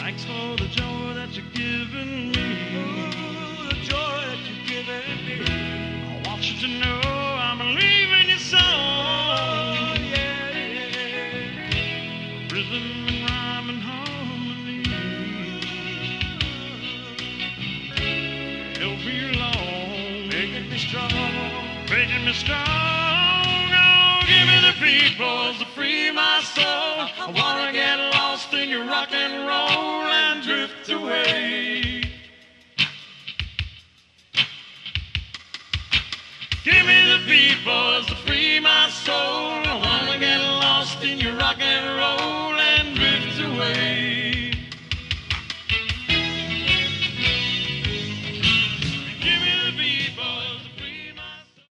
Thanks for the joy that you're giving me. Ooh, the joy that you're giving me. I want you to know I believe in your song. Oh, yeah, yeah. Rhythm and rhyme and harmony. Help me along, Making me strong. making me strong. Oh, give me the beat, boys, to free my soul. I wanna get lost in your rock and roll and drift away. Give me the beat, boys, to free my